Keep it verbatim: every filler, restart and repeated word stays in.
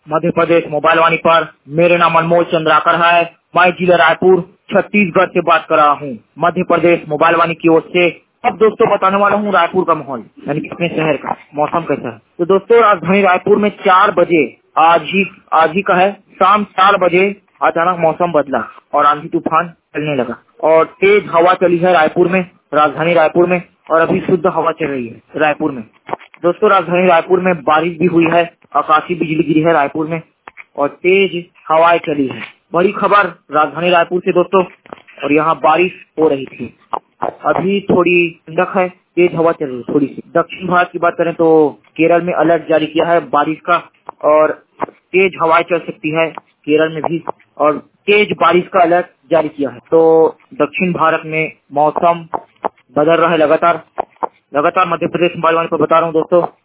Madhya Pradesh mobile वाणी पर मेरे नाम अनमोल चंद्राकर है। मैं जिला रायपुर छत्तीसगढ़ से बात कर रहा हूँ। मध्य प्रदेश मोबाइल वाणी की ओर से अब दोस्तों बताने वाला हूँ रायपुर का माहौल, यानी कि अपने शहर का मौसम कैसा है। तो दोस्तों राजधानी रायपुर में चार बजे आज ही आज ही का है शाम चार बजे अचानक मौसम बदला और आंधी तूफान चलने लगा और तेज हवा चली है रायपुर में, राजधानी रायपुर में, और अभी शुद्ध हवा चल रही है रायपुर में। दोस्तों राजधानी रायपुर में बारिश भी हुई है, आकाशीय बिजली गिरी है रायपुर में और तेज हवाएं चली है। बड़ी खबर राजधानी रायपुर से दोस्तों, और यहाँ बारिश हो रही थी। अभी थोड़ी ठंडक है, तेज हवा चल रही है थोड़ी सी। दक्षिण भारत की बात करें तो केरल में अलर्ट जारी किया है बारिश का और तेज हवाएं चल सकती है केरल में भी, और तेज बारिश का अलर्ट जारी किया है। तो दक्षिण भारत में मौसम बदल रहा है लगातार लगातार मध्य प्रदेश मोबाइल वाणी पर बता रहा हूँ दोस्तों।